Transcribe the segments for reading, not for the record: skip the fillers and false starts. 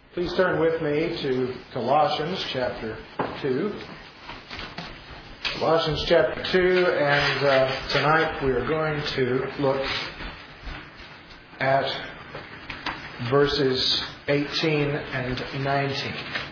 Please turn with me to Colossians chapter 2. Colossians chapter 2, and tonight we are going to look at verses 18 and 19.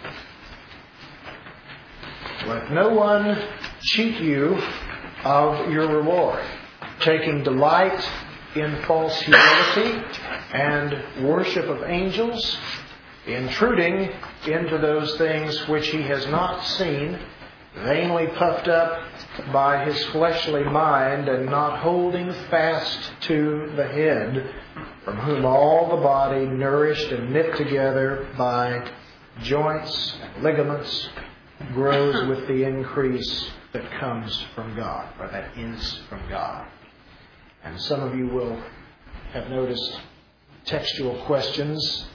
Let no one cheat you of your reward, taking delight in false humility and worship of angels, intruding into those things which he has not seen, vainly puffed up by his fleshly mind, and not holding fast to the head, from whom all the body, nourished and knit together by joints and ligaments, grows with the increase that comes from God, or that is from God. And some of you will have noticed textual questions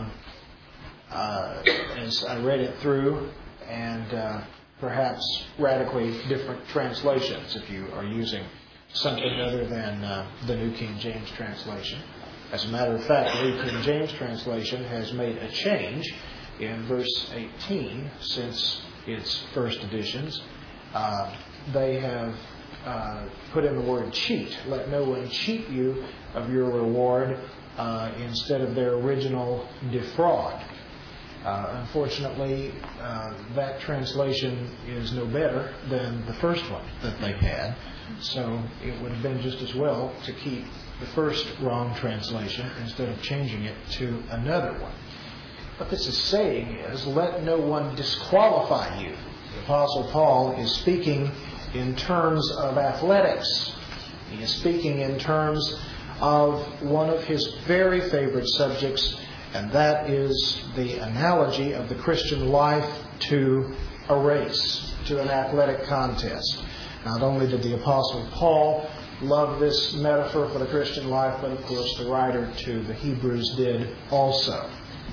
as I read it through, and perhaps radically different translations if you are using something other than the New King James translation. As a matter of fact, the New King James translation has made a change in verse 18 since its first editions. They have put in the word cheat. Let no one cheat you of your reward instead of their original defraud. Unfortunately, that translation is no better than the first one that they had. So it would have been just as well to keep the first wrong translation instead of changing it to another one. What this is saying is, let no one disqualify you. The Apostle Paul is speaking in terms of athletics. He is speaking in terms of one of his very favorite subjects, and that is the analogy of the Christian life to a race, to an athletic contest. Not only did the Apostle Paul love this metaphor for the Christian life, but of course the writer to the Hebrews did also.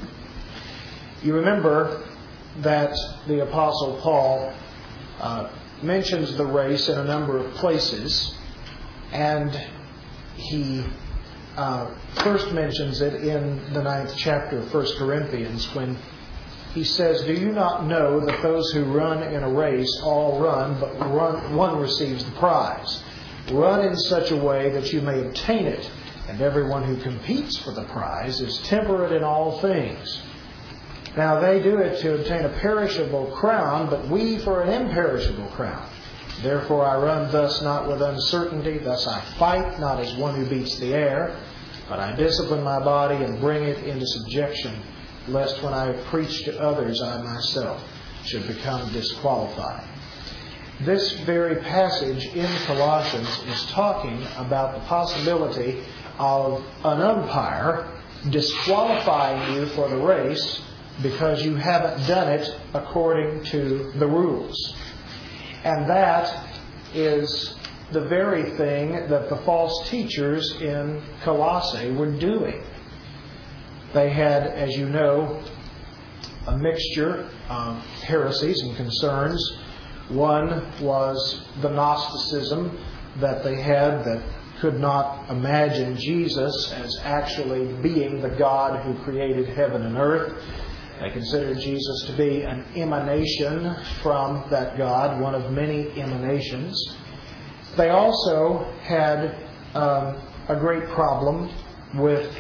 You remember that the Apostle Paul mentions the race in a number of places, and he first mentions it in the 9th chapter of 1 Corinthians when he says, "Do you not know that those who run in a race all run, but one receives the prize? Run in such a way that you may obtain it, and everyone who competes for the prize is temperate in all things. Now they do it to obtain a perishable crown, but we for an imperishable crown. Therefore I run thus not with uncertainty, thus I fight, not as one who beats the air, but I discipline my body and bring it into subjection, lest when I preach to others I myself should become disqualified." This very passage in Colossians is talking about the possibility of an umpire disqualifying you for the race because you haven't done it according to the rules. And that is the very thing that the false teachers in Colossae were doing. They had, as you know, a mixture of heresies and concerns. One was the Gnosticism that they had that could not imagine Jesus as actually being the God who created heaven and earth. They considered Jesus to be an emanation from that God, one of many emanations. They also had a great problem with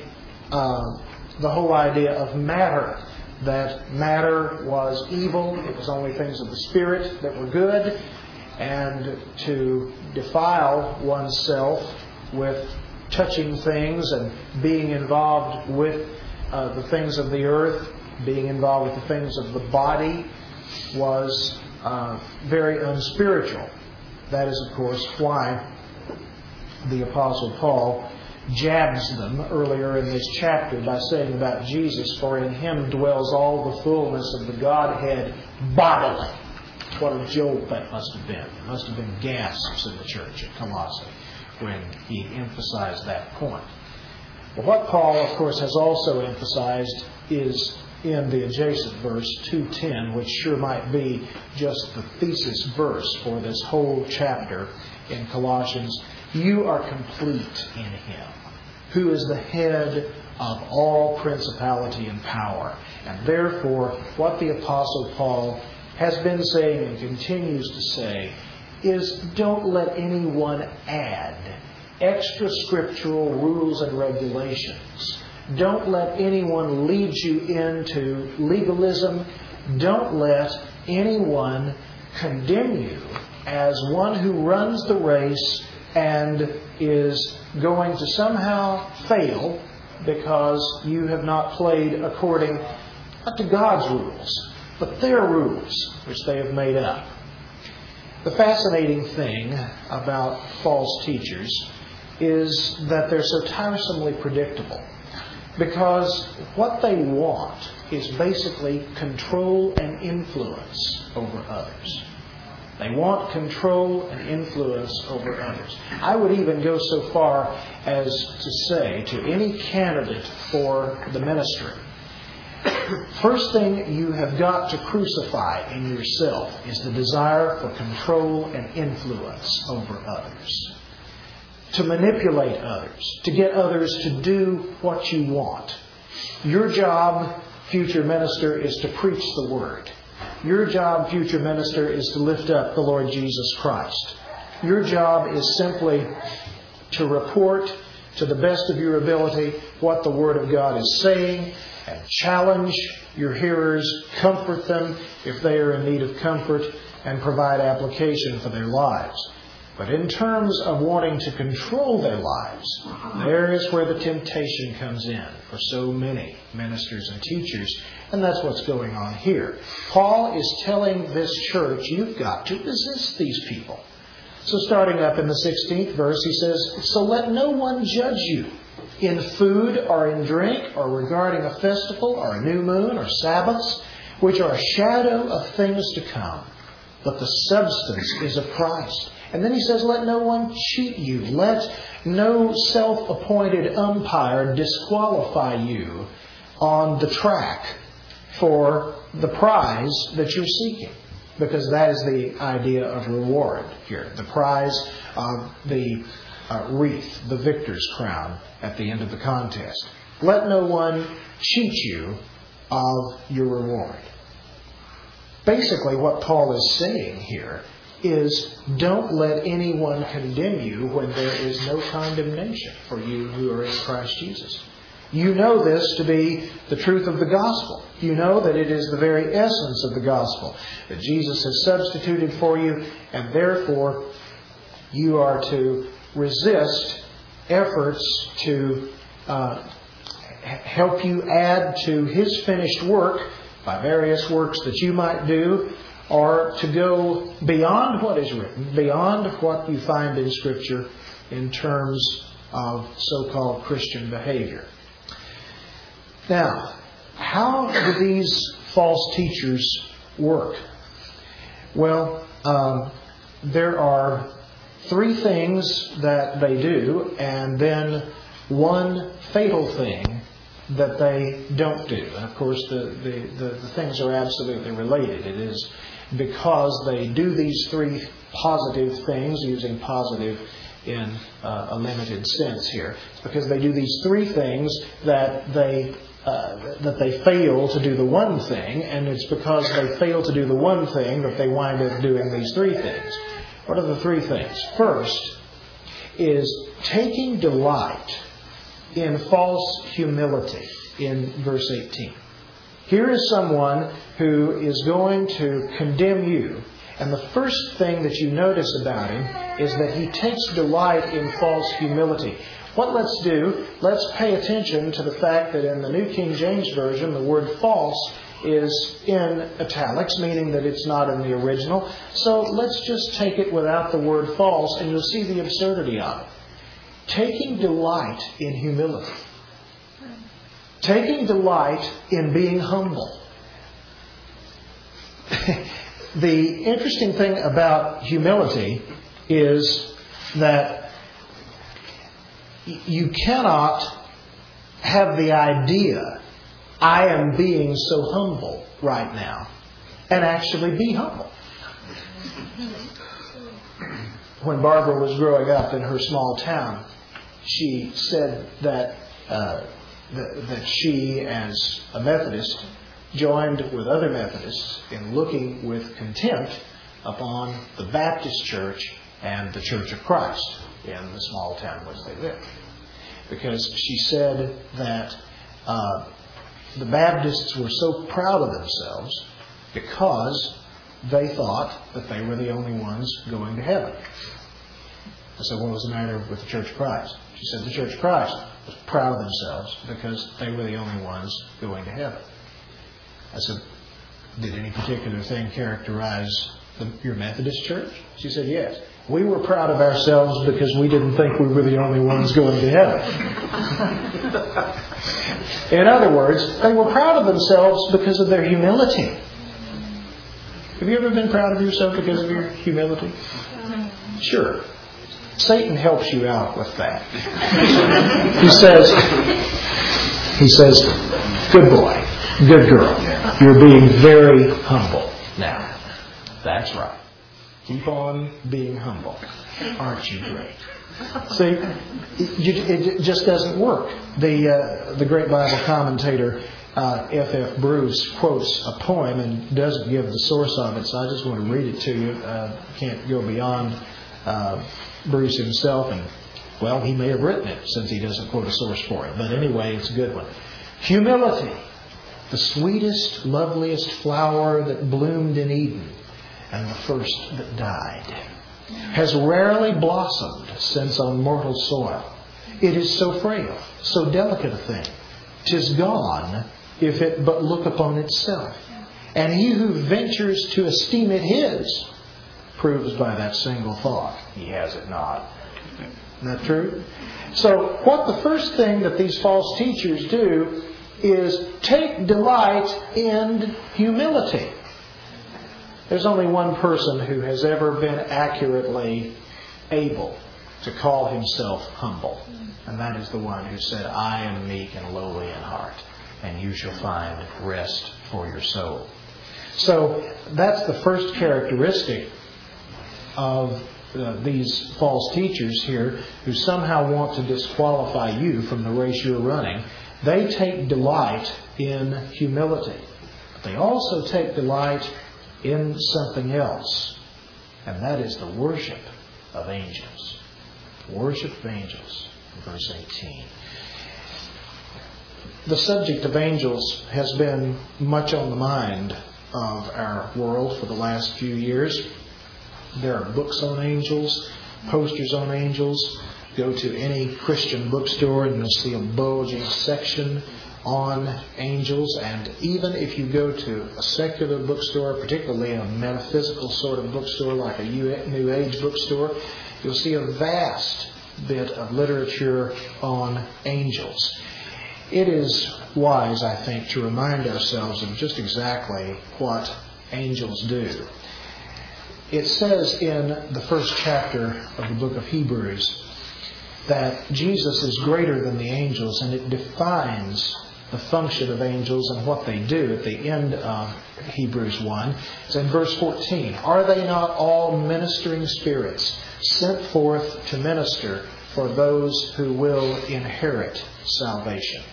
the whole idea of matter, that matter was evil, it was only things of the Spirit that were good, and to defile oneself with touching things and being involved with the things of the earth, being involved with the things of the body, was very unspiritual. That is, of course, why the Apostle Paul jabs them earlier in this chapter by saying about Jesus, "For in Him dwells all the fullness of the Godhead bodily." What a jolt that must have been. There must have been gasps in the church at Colossae when he emphasized that point. But what Paul, of course, has also emphasized is in the adjacent verse, 2:10, which sure might be just the thesis verse for this whole chapter in Colossians. "You are complete in Him, who is the head of all principality and power. And therefore, what the Apostle Paul has been saying and continues to say is, don't let anyone add extra scriptural rules and regulations. Don't let anyone lead you into legalism. Don't let anyone condemn you as one who runs the race and is going to somehow fail because you have not played according not to God's rules, but their rules, which they have made up. The fascinating thing about false teachers is that they're so tiresomely predictable, because what they want is basically control and influence over others. They want control and influence over others. I would even go so far as to say to any candidate for the ministry, first thing you have got to crucify in yourself is the desire for control and influence over others. To manipulate others, to get others to do what you want. Your job, future minister, is to preach the Word. Your job, future minister, is to lift up the Lord Jesus Christ. Your job is simply to report to the best of your ability what the Word of God is saying, and challenge your hearers, comfort them if they are in need of comfort, and provide application for their lives. But in terms of wanting to control their lives, there is where the temptation comes in for so many ministers and teachers. And that's what's going on here. Paul is telling this church, you've got to resist these people. So starting up in the 16th verse, he says, so let no one judge you in food or in drink or regarding a festival or a new moon or Sabbaths, which are a shadow of things to come. But the substance is of Christ. And then he says, let no one cheat you. Let no self-appointed umpire disqualify you on the track for the prize that you're seeking. Because that is the idea of reward here. The prize of the wreath, the victor's crown at the end of the contest. Let no one cheat you of your reward. Basically, what Paul is saying here is, don't let anyone condemn you when there is no condemnation for you who are in Christ Jesus. You know this to be the truth of the gospel. You know that it is the very essence of the gospel, that Jesus has substituted for you, and therefore you are to resist efforts to help you add to His finished work by various works that you might do, or to go beyond what is written, beyond what you find in Scripture in terms of so-called Christian behavior. Now, how do these false teachers work? Well, there are three things that they do, and then one fatal thing that they don't do. And of course, the things are absolutely related. It is because they do these three positive things, using positive in a limited sense here. It's because they do these three things that they fail to do the one thing, and it's because they fail to do the one thing that they wind up doing these three things. What are the three things? First is taking delight in false humility in verse 18. Here is someone who is going to condemn you, and the first thing that you notice about him is that he takes delight in false humility. What let's do, let's pay attention to the fact that in the New King James Version, the word false is in italics, meaning that it's not in the original. So let's just take it without the word false, and you'll see the absurdity of it. Taking delight in humility. Taking delight in being humble. The interesting thing about humility is that you cannot have the idea, I am being so humble right now, and actually be humble. When Barbara was growing up in her small town, she said that that she, as a Methodist, joined with other Methodists in looking with contempt upon the Baptist Church and the Church of Christ in the small town in which they lived. Because she said that the Baptists were so proud of themselves because they thought that they were the only ones going to heaven. I said, what was the matter with the Church of Christ? She said the Church of Christ was proud of themselves because they were the only ones going to heaven. I said, did any particular thing characterize your Methodist church? She said, yes. We were proud of ourselves because we didn't think we were the only ones going to heaven. In other words, they were proud of themselves because of their humility. Have you ever been proud of yourself because of your humility? Sure. Satan helps you out with that. He says, good boy, good girl, you're being very humble. Now, that's right. Keep on being humble. Aren't you great? See, it just doesn't work. The great Bible commentator F.F. Bruce quotes a poem and doesn't give the source of it, so I just want to read it to you. Can't go beyond Bruce himself, and well, he may have written it since he doesn't quote a source for it. But anyway, it's a good one. Humility, the sweetest, loveliest flower that bloomed in Eden, and the first that died, has rarely blossomed since on mortal soil. It is so frail, so delicate a thing. 'Tis gone, if it but look upon itself. And he who ventures to esteem it his, proves by that single thought he has it not. Isn't that true? So what the first thing that these false teachers do is take delight in humility. There's only one person who has ever been accurately able to call himself humble. And that is the one who said, I am meek and lowly in heart, and you shall find rest for your soul. So that's the first characteristic of these false teachers here who somehow want to disqualify you from the race you're running. They take delight in humility. But they also take delight in something else, and that is the worship of angels. Worship of angels, verse 18. The subject of angels has been much on the mind of our world for the last few years. There are books on angels, posters on angels. Go to any Christian bookstore and you'll see a bulging section on angels. And even if you go to a secular bookstore, particularly a metaphysical sort of bookstore like a New Age bookstore, you'll see a vast bit of literature on angels. It is wise, I think, to remind ourselves of just exactly what angels do. It says in the first chapter of the book of Hebrews that Jesus is greater than the angels, and it defines the function of angels and what they do at the end of Hebrews 1. It's in verse 14. Are they not all ministering spirits sent forth to minister for those who will inherit salvation?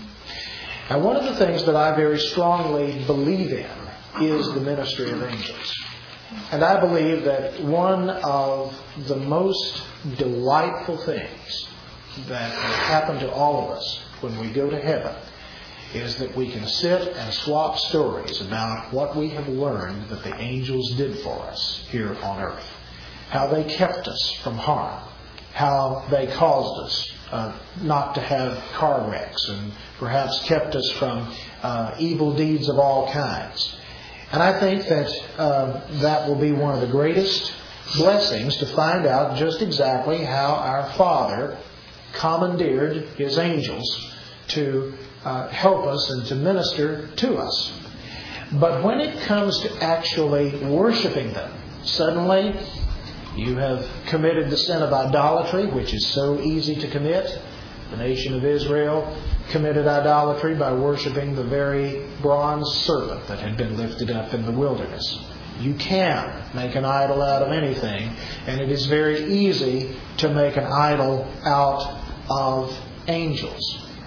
Now, one of the things that I very strongly believe in is the ministry of angels. And I believe that one of the most delightful things that will happen to all of us when we go to heaven is that we can sit and swap stories about what we have learned that the angels did for us here on earth. How they kept us from harm. How they caused us not to have car wrecks and perhaps kept us from evil deeds of all kinds. And I think that that will be one of the greatest blessings to find out just exactly how our Father commandeered His angels to help us and to minister to us. But when it comes to actually worshiping them, suddenly you have committed the sin of idolatry, which is so easy to commit. The nation of Israel committed idolatry by worshiping the very bronze serpent that had been lifted up in the wilderness. You can make an idol out of anything, and it is very easy to make an idol out of angels.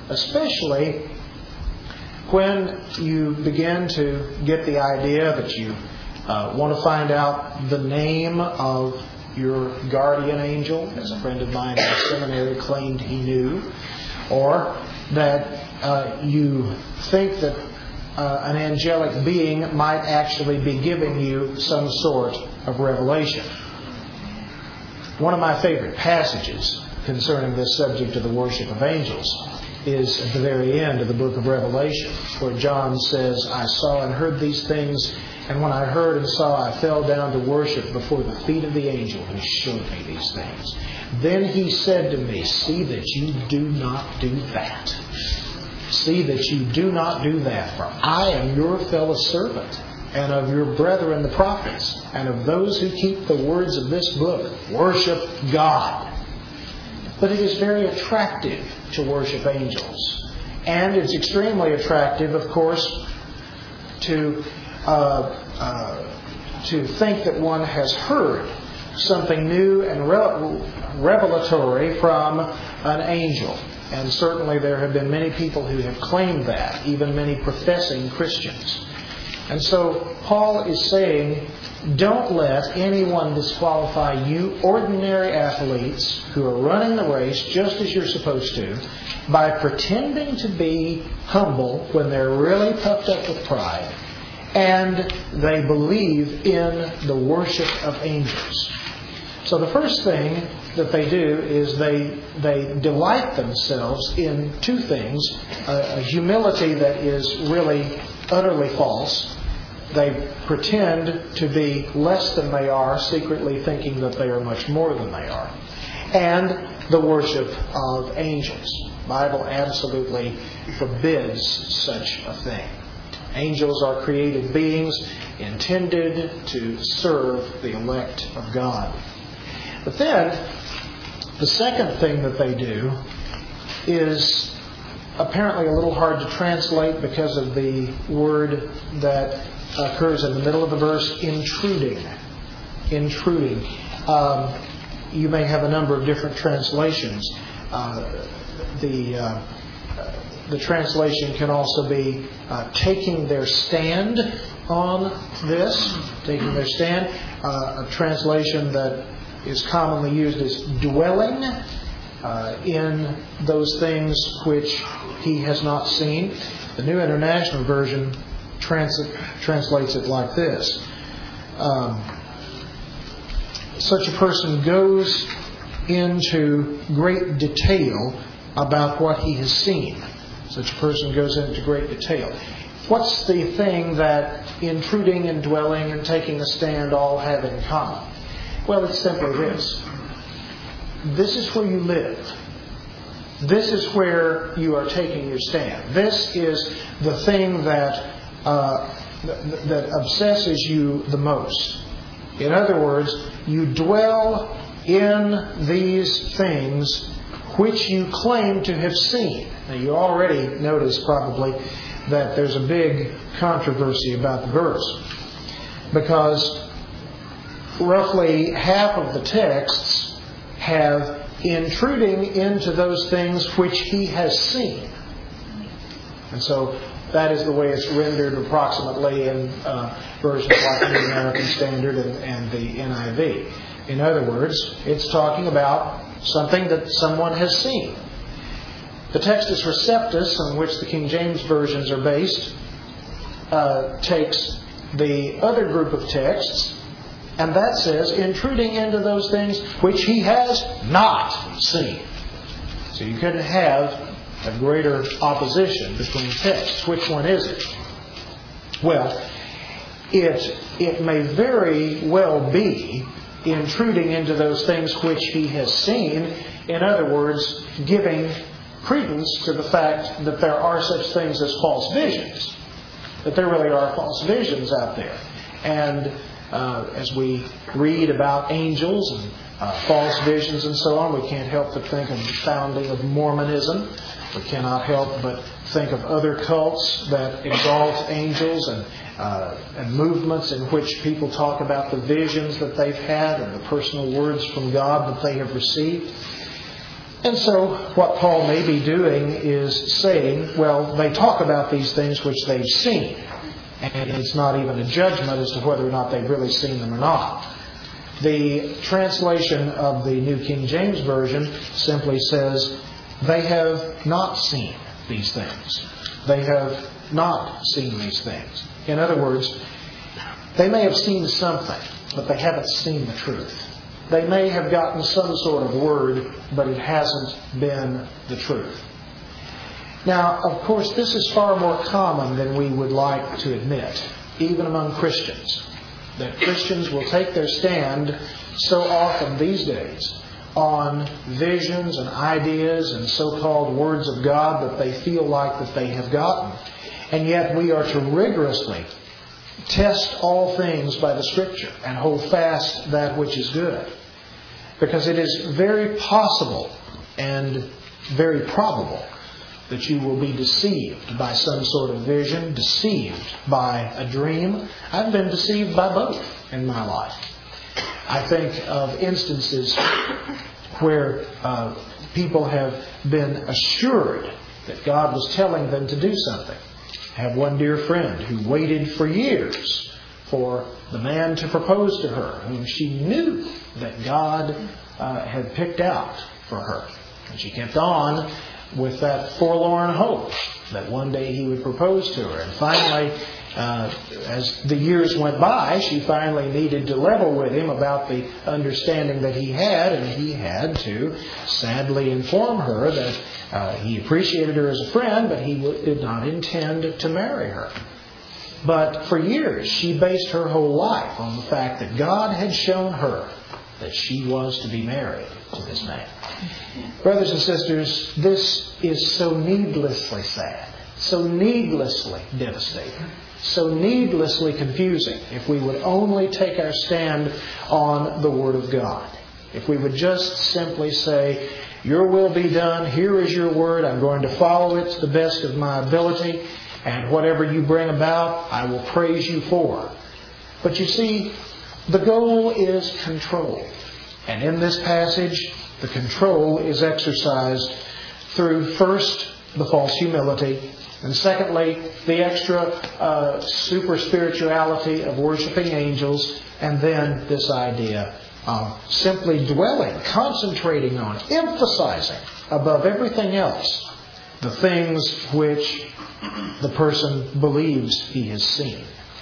especially when you begin to get the idea that you want to find out the name of your guardian angel, as a friend of mine in the seminary claimed he knew, or that you think that an angelic being might actually be giving you some sort of revelation. One of my favorite passages concerning this subject of the worship of angels is at the very end of the book of Revelation, where John says, "I saw and heard these things, and when I heard and saw, I fell down to worship before the feet of the angel who showed me these things. Then he said to me, see that you do not do that. See that you do not do that, for I am your fellow servant, and of your brethren the prophets, and of those who keep the words of this book. Worship God." But it is very attractive to worship angels. And it's extremely attractive, of course, to think that one has heard something new and revelatory from an angel. And certainly there have been many people who have claimed that, even many professing Christians. And so Paul is saying, don't let anyone disqualify you ordinary athletes who are running the race just as you're supposed to by pretending to be humble when they're really puffed up with pride and they believe in the worship of angels. So the first thing that they do is they delight themselves in two things. A humility that is really utterly false. They pretend to be less than they are, secretly thinking that they are much more than they are. And the worship of angels. The Bible absolutely forbids such a thing. Angels are created beings intended to serve the elect of God. But then, the second thing that they do is apparently a little hard to translate because of the word that occurs in the middle of the verse, intruding. Intruding. You may have a number of different translations. The translation can also be taking their stand on this. Taking their stand. A translation that is commonly used as dwelling in those things which he has not seen. The New International Version translates it like this. Such a person goes into great detail about what he has seen. Such a person goes into great detail. What's the thing that intruding and dwelling and taking a stand all have in common? Well, it's simply this. This is where you live. This is where you are taking your stand. This is the thing that obsesses you the most. In other words, you dwell in these things which you claim to have seen. Now, you already notice probably that there's a big controversy about the verse, because roughly half of the texts have intruding into those things which he has seen. And so that is the way it's rendered approximately in versions like the American Standard and the NIV. In other words, it's talking about something that someone has seen. The Textus Receptus, on which the King James versions are based, takes the other group of texts, and that says, intruding into those things which he has not seen. So you couldn't have a greater opposition between texts. Which one is it? Well, it may very well be intruding into those things which he has seen. In other words, giving credence to the fact that there are such things as false visions. That there really are false visions out there. And as we read about angels and false visions and so on, we can't help but think of the founding of Mormonism. We cannot help but think of other cults that exalt angels and movements in which people talk about the visions that they've had and the personal words from God that they have received. And so what Paul may be doing is saying, well, they talk about these things which they've seen. And it's not even a judgment as to whether or not they've really seen them or not. The translation of the New King James Version simply says, they have not seen these things. They have not seen these things. In other words, they may have seen something, but they haven't seen the truth. They may have gotten some sort of word, but it hasn't been the truth. Now, of course, this is far more common than we would like to admit, even among Christians. That Christians will take their stand so often these days on visions and ideas and so-called words of God that they feel like that they have gotten. And yet we are to rigorously test all things by the Scripture and hold fast that which is good. Because it is very possible and very probable that you will be deceived by some sort of vision, deceived by a dream. I've been deceived by both in my life. I think of instances where people have been assured that God was telling them to do something. I have one dear friend who waited for years for the man to propose to her, whom she knew that God had picked out for her. And she kept on with that forlorn hope that one day he would propose to her. And finally, as the years went by, she finally needed to level with him about the understanding that he had, and he had to sadly inform her that he appreciated her as a friend, but he did not intend to marry her. But for years, she based her whole life on the fact that God had shown her that she was to be married to this man. Brothers and sisters, this is so needlessly sad, so needlessly devastating, so needlessly confusing if we would only take our stand on the Word of God. If we would just simply say, your will be done, here is your word, I'm going to follow it to the best of my ability, and whatever you bring about, I will praise you for. But you see, the goal is control. And in this passage, the control is exercised through, first, the false humility, and secondly, the extra super spirituality of worshiping angels, and then this idea of simply dwelling, concentrating on, emphasizing above everything else the things which the person believes he has seen.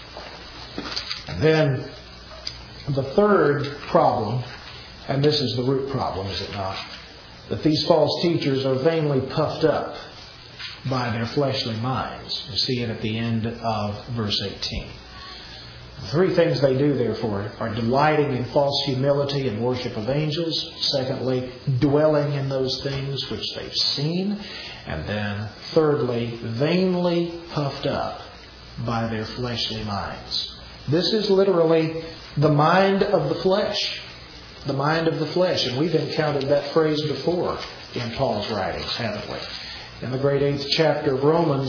And then the third problem, and this is the root problem, is it not? That these false teachers are vainly puffed up by their fleshly minds. You see it at the end of verse 18. The three things they do, therefore, are delighting in false humility and worship of angels. Secondly, dwelling in those things which they've seen. And then, thirdly, vainly puffed up by their fleshly minds. This is literally the mind of the flesh. The mind of the flesh. And we've encountered that phrase before in Paul's writings, haven't we? In the great 8th chapter of Romans,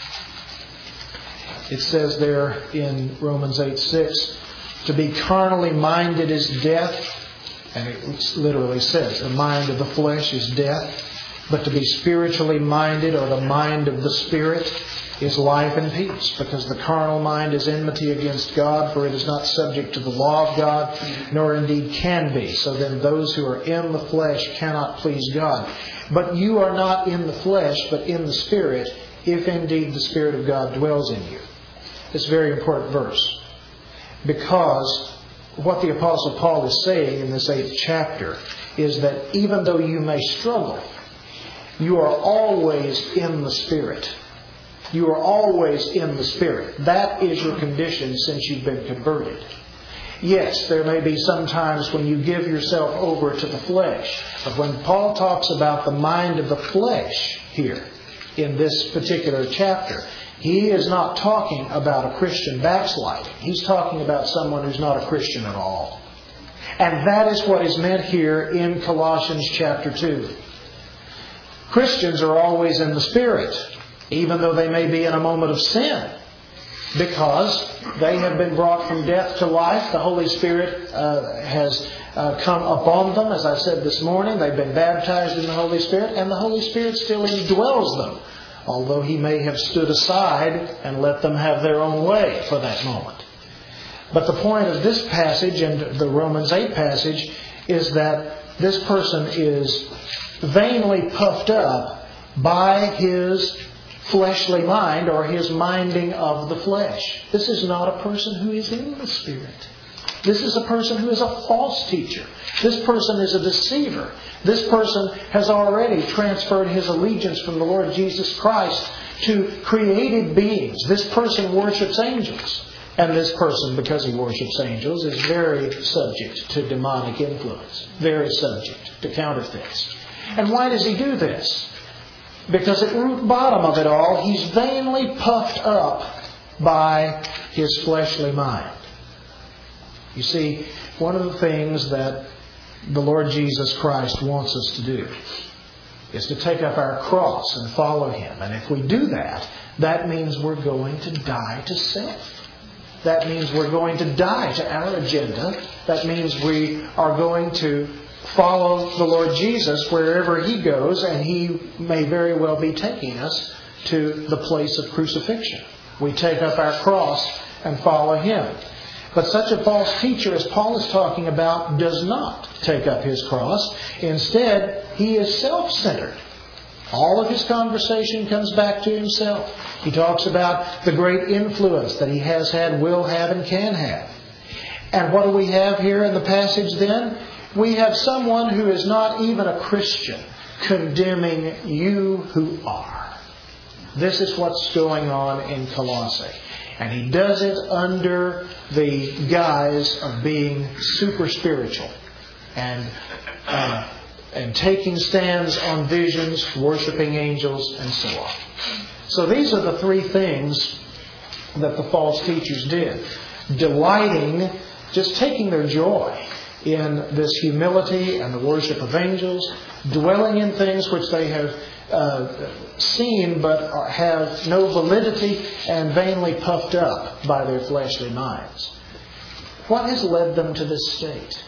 it says there in Romans 8:6, to be carnally minded is death. And it literally says the mind of the flesh is death. But to be spiritually minded, or the mind of the Spirit, is life and peace. Because the carnal mind is enmity against God, for it is not subject to the law of God, nor indeed can be. So then those who are in the flesh cannot please God. But you are not in the flesh, but in the Spirit, if indeed the Spirit of God dwells in you. It's a very important verse. Because what the Apostle Paul is saying in this 8th chapter is that even though you may struggle, you are always in the Spirit. You are always in the Spirit. That is your condition since you've been converted. Yes, there may be some times when you give yourself over to the flesh. But when Paul talks about the mind of the flesh here in this particular chapter, he is not talking about a Christian backsliding. He's talking about someone who's not a Christian at all. And that is what is meant here in Colossians chapter 2. Christians are always in the Spirit, even though they may be in a moment of sin, because they have been brought from death to life. The Holy Spirit has come upon them. As I said this morning, they've been baptized in the Holy Spirit, and the Holy Spirit still indwells them, although He may have stood aside and let them have their own way for that moment. But the point of this passage and the Romans 8 passage is that this person is vainly puffed up by his fleshly mind, or his minding of the flesh. This is not a person who is in the Spirit. This is a person who is a false teacher. This person is a deceiver. This person has already transferred his allegiance from the Lord Jesus Christ to created beings. This person worships angels. And this person, because he worships angels, is very subject to demonic influence. Very subject to counterfeits. And why does he do this? Because at root bottom of it all, he's vainly puffed up by his fleshly mind. You see, one of the things that the Lord Jesus Christ wants us to do is to take up our cross and follow Him. And if we do that, that means we're going to die to self. That means we're going to die to our agenda. That means we are going to follow the Lord Jesus wherever He goes, and He may very well be taking us to the place of crucifixion. We take up our cross and follow Him. But such a false teacher as Paul is talking about does not take up his cross. Instead, he is self-centered. All of his conversation comes back to himself. He talks about the great influence that he has had, will have, and can have. And what do we have here in the passage then? We have someone who is not even a Christian condemning you who are. This is what's going on in Colossae. And he does it under the guise of being super spiritual and taking stands on visions, worshiping angels, and so on. So these are the three things that the false teachers did. Delighting, just taking their joy in this humility and the worship of angels, dwelling in things which they have seen but have no validity, and vainly puffed up by their fleshly minds. What has led them to this state?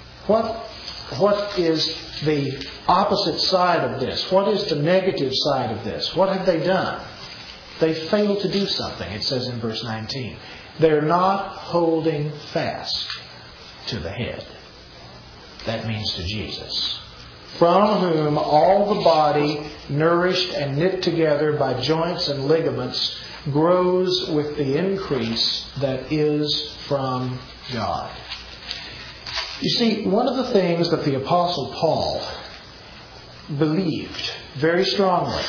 What is the opposite side of this? What is the negative side of this? What have they done? They failed to do something, it says in verse 19. They're not holding fast to the head. That means to Jesus, from whom all the body, nourished and knit together by joints and ligaments, grows with the increase that is from God. You see, one of the things that the Apostle Paul believed very strongly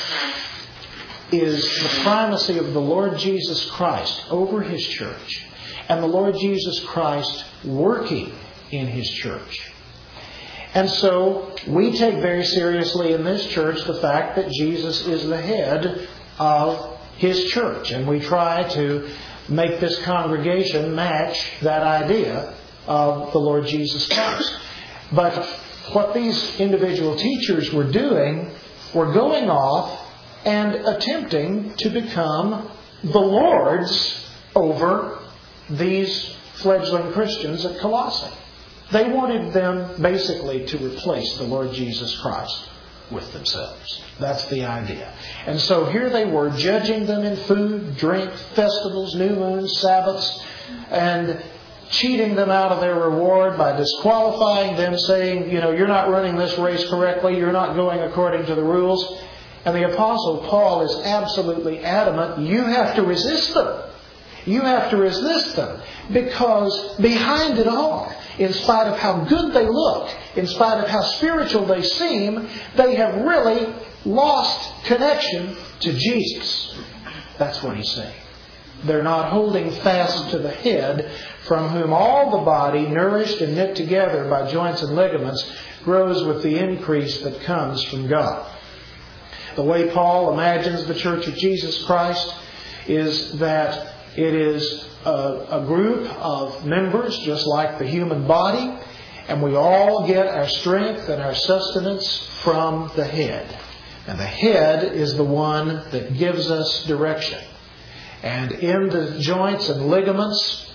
is the primacy of the Lord Jesus Christ over His church, and the Lord Jesus Christ working in His church. And so we take very seriously in this church the fact that Jesus is the head of His church. And we try to make this congregation match that idea of the Lord Jesus Christ. But what these individual teachers were doing were going off and attempting to become the lords over these fledgling Christians at Colossae. They wanted them basically to replace the Lord Jesus Christ with themselves. That's the idea. And so here they were, judging them in food, drink, festivals, new moons, Sabbaths, and cheating them out of their reward by disqualifying them, saying, you're not running this race correctly, you're not going according to the rules. And the Apostle Paul is absolutely adamant, you have to resist them. You have to resist them, because behind it all, in spite of how good they look, in spite of how spiritual they seem, they have really lost connection to Jesus. That's what he's saying. They're not holding fast to the head, from whom all the body, nourished and knit together by joints and ligaments, grows with the increase that comes from God. The way Paul imagines the Church of Jesus Christ is that it is a group of members, just like the human body, and we all get our strength and our sustenance from the head. And the head is the one that gives us direction. And in the joints and ligaments,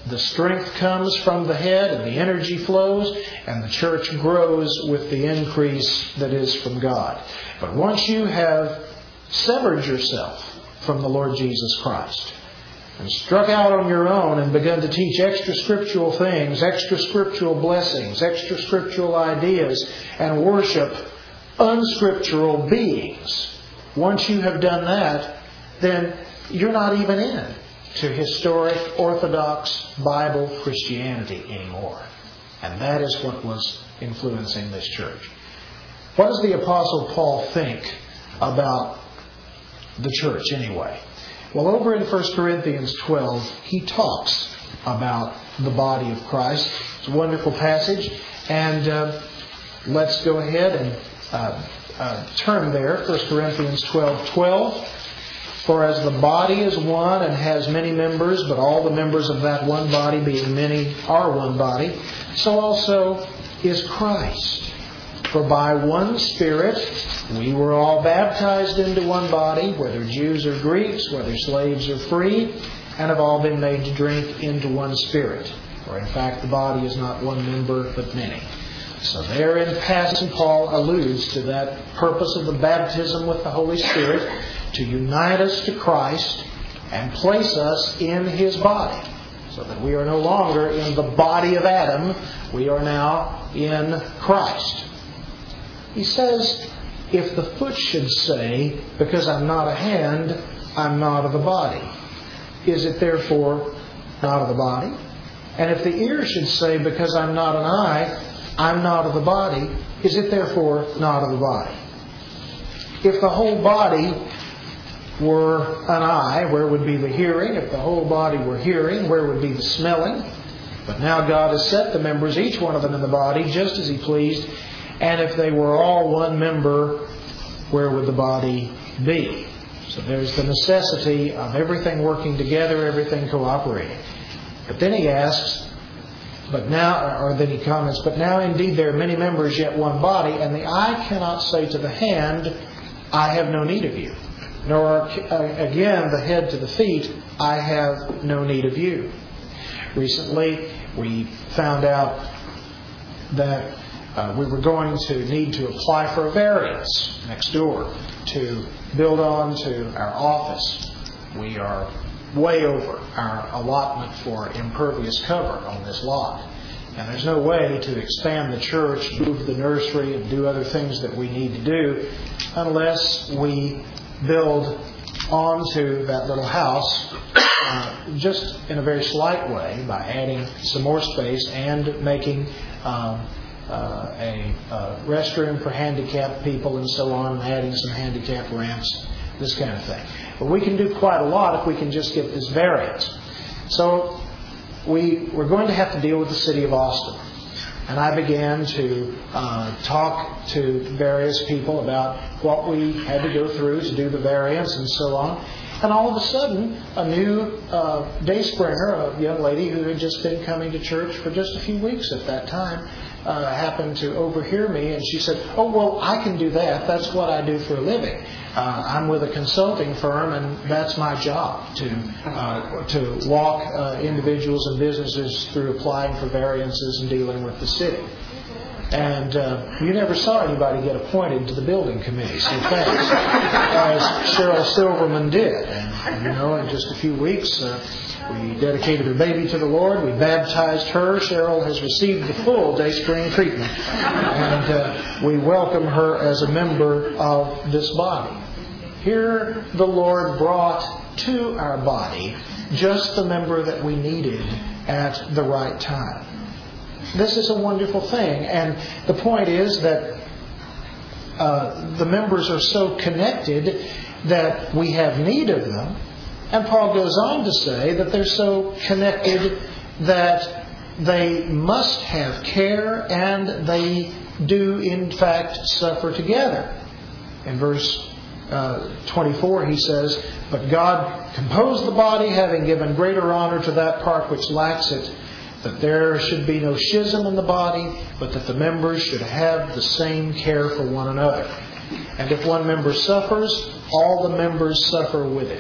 the strength comes from the head and the energy flows, and the church grows with the increase that is from God. But once you have severed yourself from the Lord Jesus Christ and struck out on your own and begun to teach extra scriptural things, extra scriptural blessings, extra scriptural ideas, and worship unscriptural beings, once you have done that, then you're not even in to historic Orthodox Bible Christianity anymore. And that is what was influencing this church. What does the Apostle Paul think about the church anyway? Well, over in 1 Corinthians 12, he talks about the body of Christ. It's a wonderful passage. And let's go ahead and turn there. 1 Corinthians 12:12. For as the body is one and has many members, but all the members of that one body, being many, are one body, so also is Christ. For by one Spirit we were all baptized into one body, whether Jews or Greeks, whether slaves or free, and have all been made to drink into one Spirit. For in fact the body is not one member, but many. So there in passing, Paul alludes to that purpose of the baptism with the Holy Spirit, to unite us to Christ and place us in His body. So that we are no longer in the body of Adam, we are now in Christ. He says, if the foot should say, because I'm not a hand, I'm not of the body, is it therefore not of the body? And if the ear should say, because I'm not an eye, I'm not of the body, is it therefore not of the body? If the whole body were an eye, where would be the hearing? If the whole body were hearing, where would be the smelling? But now God has set the members, each one of them in the body, just as He pleased. And if they were all one member, where would the body be? So there's the necessity of everything working together, everything cooperating. But then he asks, but he comments, but now indeed there are many members, yet one body, and the eye cannot say to the hand, I have no need of you. Nor again the head to the feet, I have no need of you. Recently we found out that we were going to need to apply for a variance next door to build on to our office. We are way over our allotment for impervious cover on this lot. And there's no way to expand the church, move the nursery, and do other things that we need to do unless we build onto that little house just in a very slight way by adding some more space and making a restroom for handicapped people and so on, adding some handicap ramps, this kind of thing. But we can do quite a lot if we can just get this variance. So we're going to have to deal with the city of Austin. And I began to talk to various people about what we had to go through to do the variance and so on. And all of a sudden, a new day springer, a young lady who had just been coming to church for just a few weeks at that time, happened to overhear me, and she said, oh, well, I can do that. That's what I do for a living. I'm with a consulting firm, and that's my job, to walk individuals and businesses through applying for variances and dealing with the city. And you never saw anybody get appointed to the building committee so fast as Cheryl Silverman did. And in just a few weeks, we dedicated her baby to the Lord. We baptized her. Cheryl has received the full day spring treatment. And we welcome her as a member of this body. Here the Lord brought to our body just the member that we needed at the right time. This is a wonderful thing. And the point is that the members are so connected that we have need of them. And Paul goes on to say that they're so connected that they must have care, and they do in fact suffer together. In verse 24 he says, but God composed the body, having given greater honor to that part which lacks it, that there should be no schism in the body, but that the members should have the same care for one another. And if one member suffers, all the members suffer with it.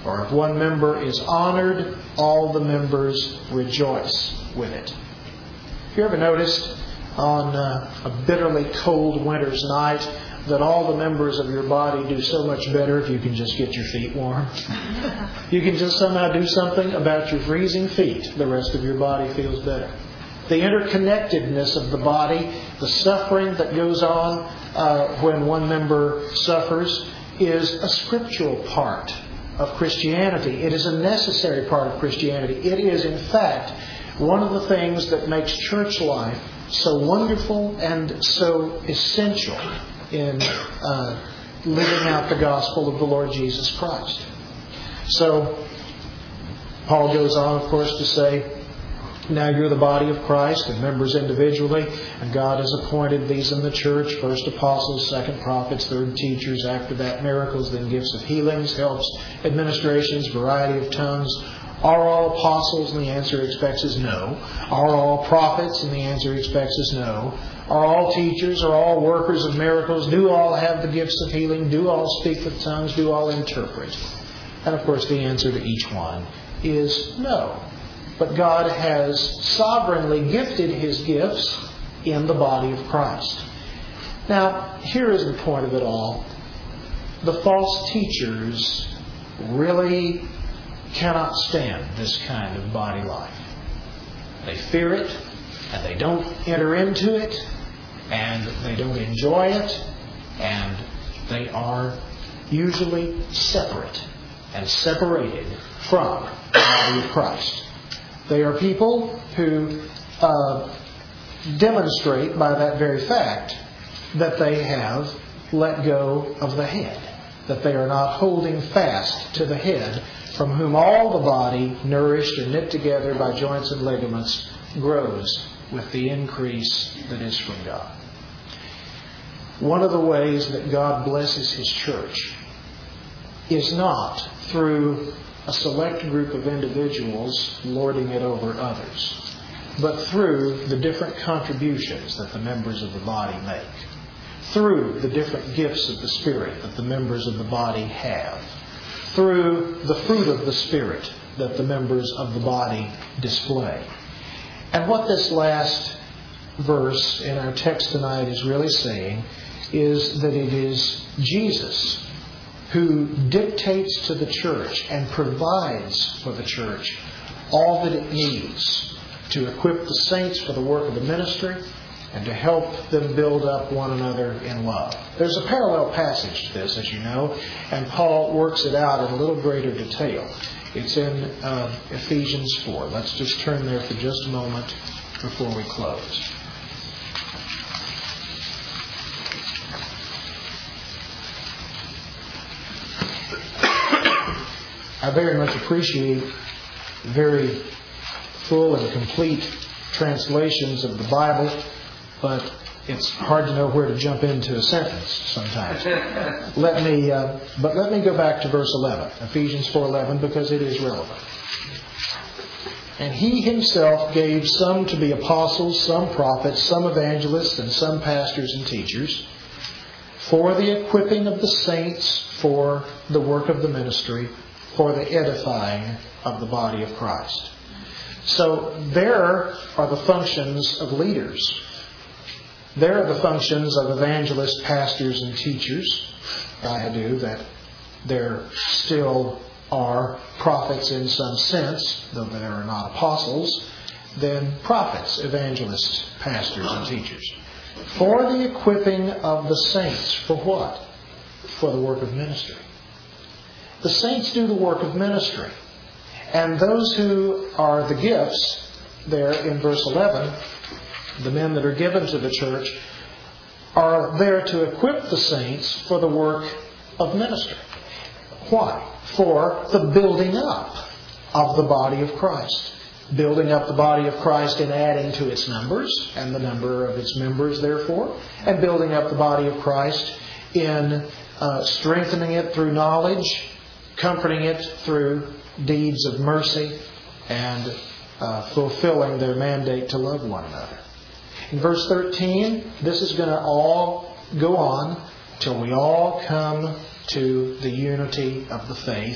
or if one member is honored, all the members rejoice with it. Have you ever noticed on a bitterly cold winter's night that all the members of your body do so much better if you can just get your feet warm? You can just somehow do something about your freezing feet. The rest of your body feels better. The interconnectedness of the body, the suffering that goes on when one member suffers, is a scriptural part of Christianity. It is a necessary part of Christianity. It is, in fact, one of the things that makes church life so wonderful and so essential in living out the gospel of the Lord Jesus Christ. So, Paul goes on, of course, to say, now you're the body of Christ and members individually, and God has appointed these in the church, first apostles, second prophets, third teachers, after that miracles, then gifts of healings, helps, administrations, variety of tongues. Are all apostles? And the answer he expects is no. Are all prophets? And the answer he expects is no. Are all teachers? Are all workers of miracles? Do all have the gifts of healing? Do all speak with tongues? Do all interpret? And of course the answer to each one is no. But God has sovereignly gifted His gifts in the body of Christ. Now, here is the point of it all. The false teachers really cannot stand this kind of body life. They fear it, and they don't enter into it, and they don't enjoy it, and they are usually separate and separated from the body of Christ. They are people who demonstrate by that very fact that they have let go of the head, that they are not holding fast to the head, from whom all the body, nourished and knit together by joints and ligaments, grows with the increase that is from God. One of the ways that God blesses His church is not through a select group of individuals lording it over others, but through the different contributions that the members of the body make, through the different gifts of the Spirit that the members of the body have, through the fruit of the Spirit that the members of the body display. And what this last verse in our text tonight is really saying is that it is Jesus who dictates to the church and provides for the church all that it needs to equip the saints for the work of the ministry and to help them build up one another in love. There's a parallel passage to this, as you know, and Paul works it out in a little greater detail. It's in Ephesians 4. Let's just turn there for just a moment before we close. I very much appreciate very full and complete translations of the Bible, but it's hard to know where to jump into a sentence sometimes. Let me go back to verse 11, Ephesians 4:11, because it is relevant. And He Himself gave some to be apostles, some prophets, some evangelists, and some pastors and teachers, for the equipping of the saints, for the work of the ministry, for the edifying of the body of Christ. So there are the functions of leaders. There are the functions of evangelists, pastors, and teachers. I do that there still are prophets in some sense, though there are not apostles, then prophets, evangelists, pastors, and teachers. For the equipping of the saints. For what? For the work of ministry. The saints do the work of ministry. And those who are the gifts, there in verse 11, the men that are given to the church, are there to equip the saints for the work of ministry. Why? For the building up of the body of Christ. Building up the body of Christ in adding to its members, and the number of its members, therefore. And building up the body of Christ in strengthening it through knowledge, comforting it through deeds of mercy, and fulfilling their mandate to love one another. In verse 13, this is going to all go on till we all come to the unity of the faith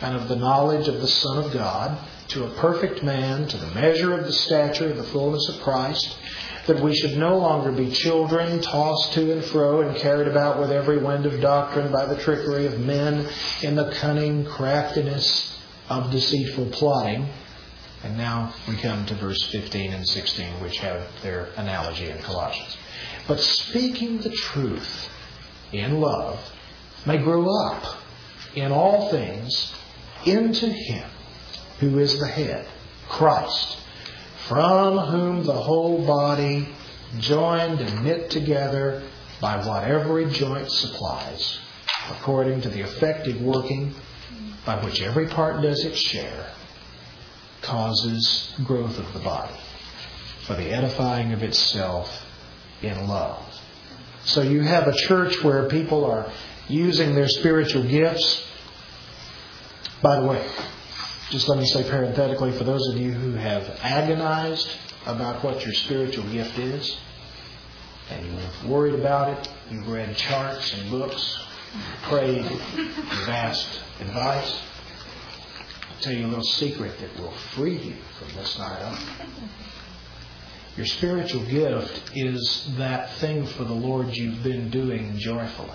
and of the knowledge of the Son of God, to a perfect man, to the measure of the stature of the fullness of Christ, that we should no longer be children, tossed to and fro and carried about with every wind of doctrine by the trickery of men in the cunning craftiness of deceitful plotting. And now we come to verse 15 and 16, which have their analogy in Colossians. But speaking the truth in love may grow up in all things into Him who is the head, Christ, from whom the whole body, joined and knit together by what every joint supplies, according to the effective working by which every part does its share, causes growth of the body for the edifying of itself in love. So you have a church where people are using their spiritual gifts. By the way, just let me say parenthetically, for those of you who have agonized about what your spiritual gift is, and you've worried about it, you've read charts and books, prayed, you've asked advice, I'll tell you a little secret that will free you from this night on. Your spiritual gift is that thing for the Lord you've been doing joyfully.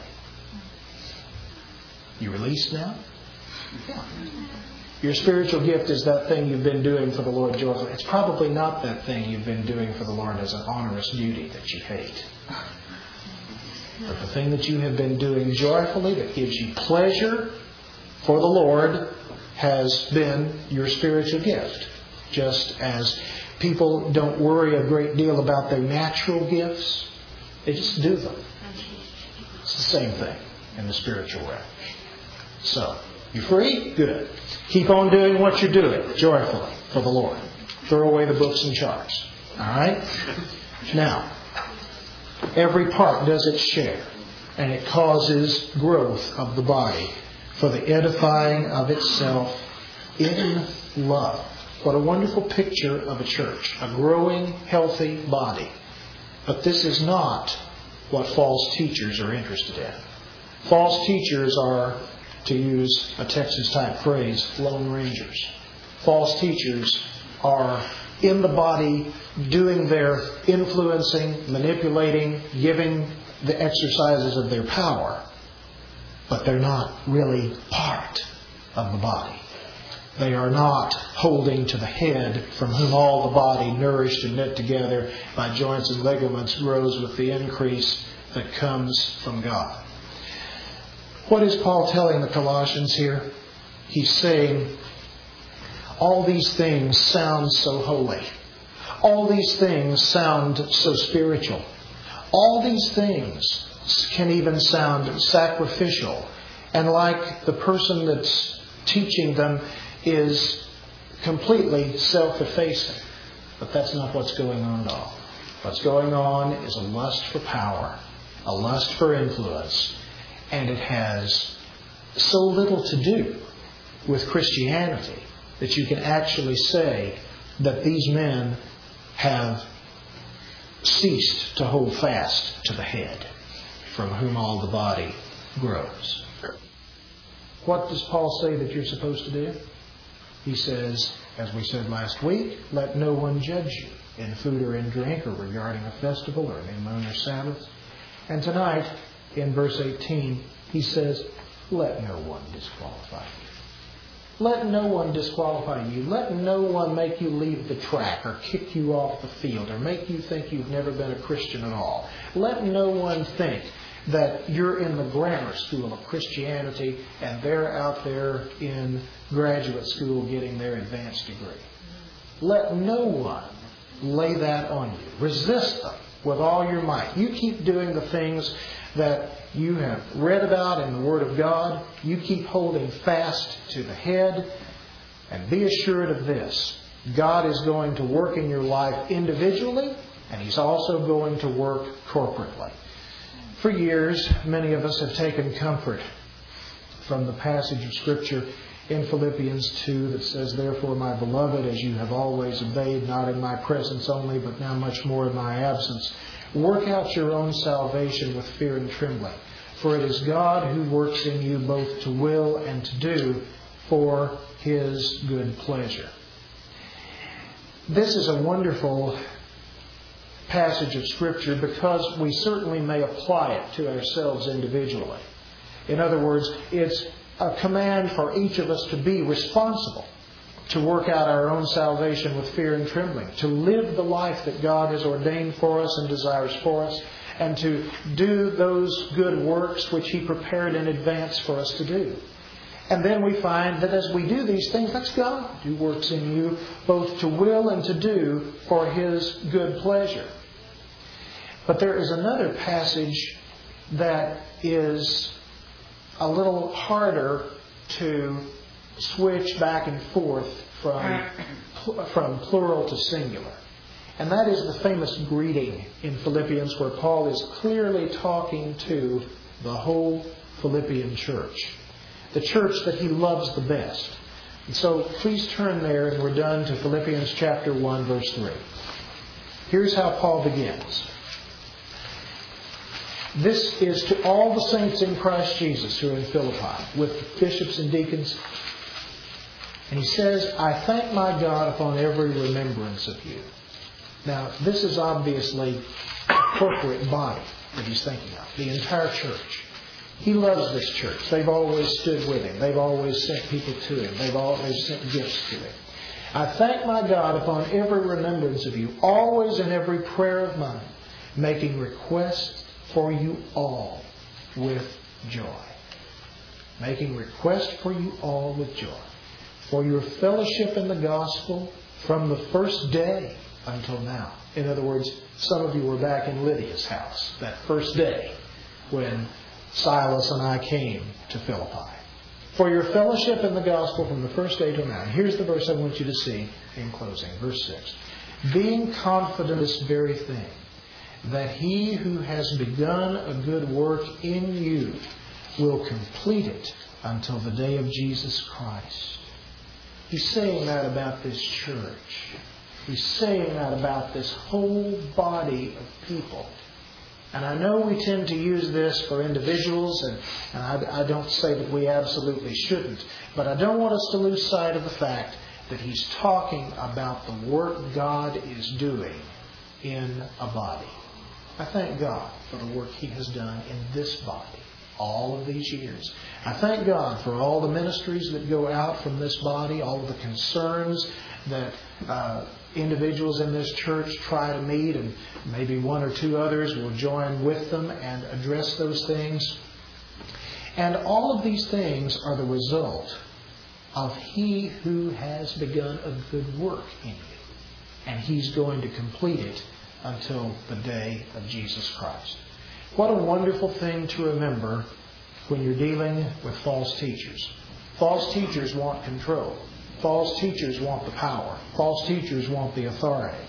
You released now? Yeah. Your spiritual gift is that thing you've been doing for the Lord joyfully. It's probably not that thing you've been doing for the Lord as an onerous duty that you hate. But the thing that you have been doing joyfully, that gives you pleasure for the Lord, has been your spiritual gift. Just as people don't worry a great deal about their natural gifts, they just do them. It's the same thing in the spiritual realm. So, you free? Good. Keep on doing what you're doing joyfully for the Lord. Throw away the books and charts. All right? Now, every part does its share, and it causes growth of the body for the edifying of itself in love. What a wonderful picture of a church, a growing, healthy body. But this is not what false teachers are interested in. False teachers are, to use a Texas-type phrase, lone rangers. False teachers are in the body doing their influencing, manipulating, giving the exercises of their power. But they're not really part of the body. They are not holding to the head, from whom all the body, nourished and knit together by joints and ligaments, grows with the increase that comes from God. What is Paul telling the Colossians here? He's saying, all these things sound so holy. All these things sound so spiritual. All these things can even sound sacrificial. And like the person that's teaching them is completely self-effacing. But that's not what's going on at all. What's going on is a lust for power, a lust for influence, and it has so little to do with Christianity that you can actually say that these men have ceased to hold fast to the head, from whom all the body grows. What does Paul say that you're supposed to do? He says, as we said last week, let no one judge you in food or in drink, or regarding a festival or a new moon or Sabbath. And tonight, in verse 18, he says, let no one disqualify you. Let no one disqualify you. Let no one make you leave the track or kick you off the field or make you think you've never been a Christian at all. Let no one think that you're in the grammar school of Christianity and they're out there in graduate school getting their advanced degree. Let no one lay that on you. Resist them with all your might. You keep doing the things that you have read about in the Word of God. You keep holding fast to the head. And be assured of this. God is going to work in your life individually, and He's also going to work corporately. For years, many of us have taken comfort from the passage of Scripture in Philippians 2 that says, therefore, my beloved, as you have always obeyed, not in my presence only, but now much more in my absence, work out your own salvation with fear and trembling. For it is God who works in you both to will and to do for His good pleasure. This is a wonderful passage of Scripture because we certainly may apply it to ourselves individually. In other words, it's a command for each of us to be responsible, to work out our own salvation with fear and trembling, to live the life that God has ordained for us and desires for us, and to do those good works which He prepared in advance for us to do. And then we find that as we do these things, that's God who works in you both to will and to do for His good pleasure. But there is another passage that is a little harder to switch back and forth from plural to singular. And that is the famous greeting in Philippians where Paul is clearly talking to the whole Philippian church. The church that he loves the best. And so please turn there and we're done to Philippians chapter 1 verse 3. Here's how Paul begins. This is to all the saints in Christ Jesus who are in Philippi, with bishops and deacons. And he says, I thank my God upon every remembrance of you. Now, this is obviously a corporate body that he's thinking of, the entire church. He loves this church. They've always stood with him. They've always sent people to him. They've always sent gifts to him. I thank my God upon every remembrance of you, always in every prayer of mine, making requests for you all with joy. Making request for you all with joy. For your fellowship in the gospel from the first day until now. In other words, some of you were back in Lydia's house that first day when Silas and I came to Philippi. For your fellowship in the gospel from the first day till now. And here's the verse I want you to see in closing. Verse 6. Being confident of this very thing, that He who has begun a good work in you will complete it until the day of Jesus Christ. He's saying that about this church. He's saying that about this whole body of people. And I know we tend to use this for individuals, and I don't say that we absolutely shouldn't, but I don't want us to lose sight of the fact that he's talking about the work God is doing in a body. I thank God for the work He has done in this body all of these years. I thank God for all the ministries that go out from this body, all of the concerns that individuals in this church try to meet, and maybe one or two others will join with them and address those things. And all of these things are the result of He who has begun a good work in you. And He's going to complete it until the day of Jesus Christ. What a wonderful thing to remember when you're dealing with false teachers. False teachers want control. False teachers want the power. False teachers want the authority.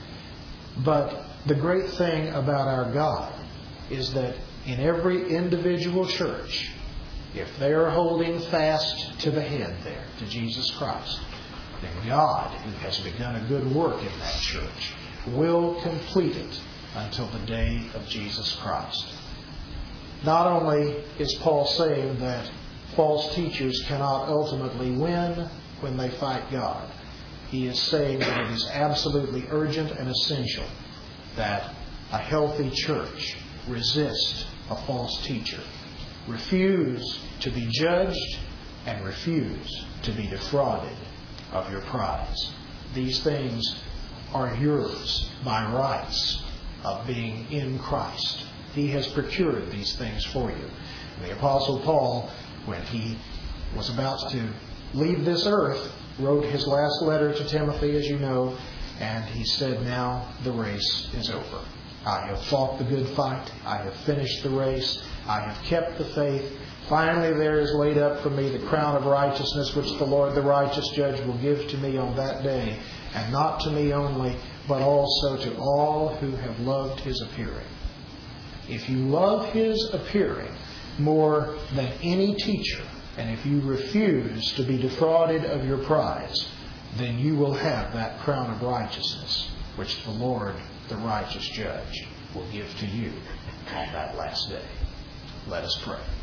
But the great thing about our God is that in every individual church, if they are holding fast to the head there, to Jesus Christ, then God, who has begun a good work in that church, will complete it until the day of Jesus Christ. Not only is Paul saying that false teachers cannot ultimately win when they fight God, he is saying that it is absolutely urgent and essential that a healthy church resist a false teacher, refuse to be judged, and refuse to be defrauded of your prize. These things are yours by rights of being in Christ. He has procured these things for you. And the Apostle Paul, when he was about to leave this earth, wrote his last letter to Timothy, as you know, and he said, now the race is over. I have fought the good fight. I have finished the race. I have kept the faith. Finally, there is laid up for me the crown of righteousness, which the Lord, the righteous judge, will give to me on that day. And not to me only, but also to all who have loved His appearing. If you love His appearing more than any teacher, and if you refuse to be defrauded of your prize, then you will have that crown of righteousness, which the Lord, the righteous judge, will give to you on that last day. Let us pray.